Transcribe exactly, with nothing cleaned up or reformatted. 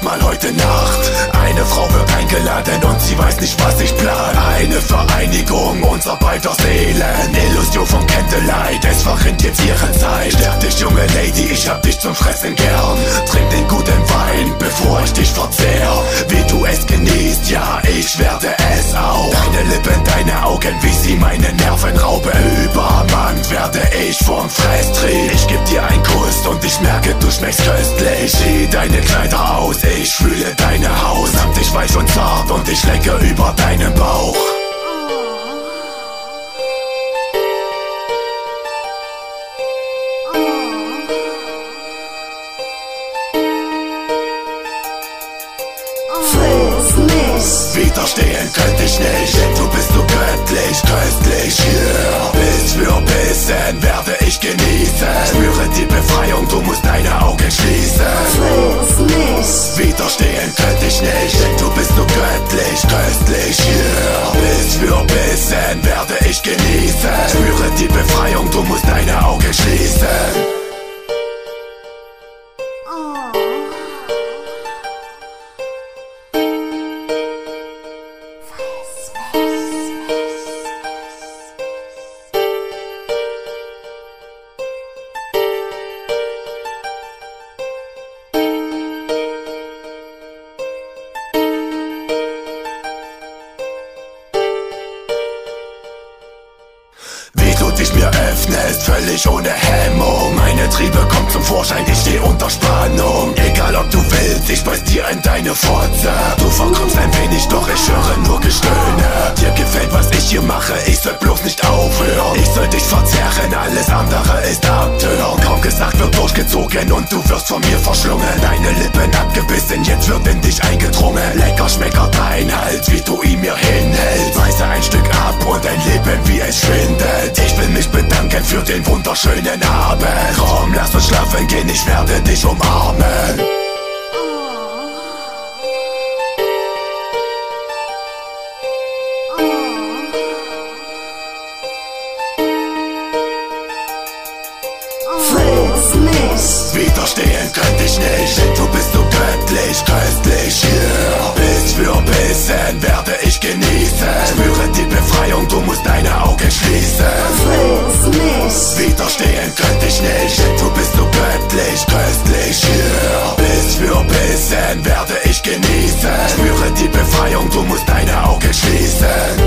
mal heute Nacht. Eine Frau wird eingeladen und sie weiß nicht, was ich plan. Eine Vereinigung unserer beider Seelen, Illusion von Candlelight, es verrinnt jetzt ihre Zeit. Stärk dich, junge Lady, ich hab dich zum Fressen gern. Trink den guten Wein, bevor ich dich verzehr. Wie du es genießt, ja, ich werde es auch. Deine Lippen, deine Augen, wie sie meine Nerven rauben. Übermannt werde ich vom Fresstrieb. Ich geb dir einen Kuss und ich merke, du schmeckst köstlich. Zieh deine Kleider aus, ich fühle deine Haut. Samt dich weich und zart und ich lecke über deinen Bauch. Widerstehen könnte ich nicht, denn du bist so göttlich, köstlich, yeah. Biss für Bissen werde ich genießen. Spüre die Befreiung, du musst deine Augen schließen. Widerstehen könnte ich nicht, denn du bist so göttlich, köstlich, yeah. Biss für Bissen werde ich genießen. Spüre die Befreiung, du musst deine Augen schließen. Dich mir öffnest, völlig ohne Hemmung. Meine Triebe kommt zum Vorschein, ich steh unter Spannung. Egal ob du willst, ich beiß dir in deine Fotze. Du verkrümmst ein wenig, doch ich höre nur Gestöhne. Dir gefällt, was ich hier mache, ich soll bloß nicht aufhören. Ich soll dich verzehren, alles andere ist Abtören. Kaum gesagt wird durchgezogen und du wirst von mir verschlungen. Deine Lippen abgebissen, jetzt wird in dich eingedrungen. Lecker schmeckert dein Hals, wie du ihn mir hinhältst. Reiße ein Stück ab und dein Leben, wie es schwindet. Ich will mich bedanken für den wunderschönen Abend. Komm, lass uns schlafen gehen, ich werde dich umarmen. Widerstehen könnte ich nicht, denn du bist so göttlich, köstlich, yeah. Biss für Bissen werde ich genießen. Spüre die Befreiung, du musst deine Augen schließen. Widerstehen könnte ich nicht, denn du bist so göttlich, köstlich, yeah. Biss für Bissen werde ich genießen. Spüre die Befreiung, du musst deine Augen schließen.